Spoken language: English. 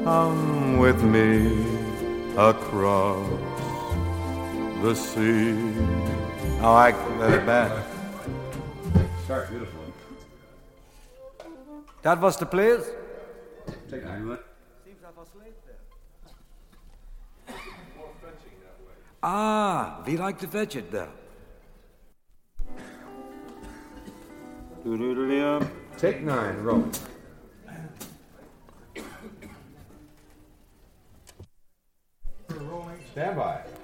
come with me across the sea. Now I let it back. Start beautiful. Dat was de players? Take it, Hamlet. Seems I was late there. Ah, we like to fetch it there. Take 9, roll. Stand by.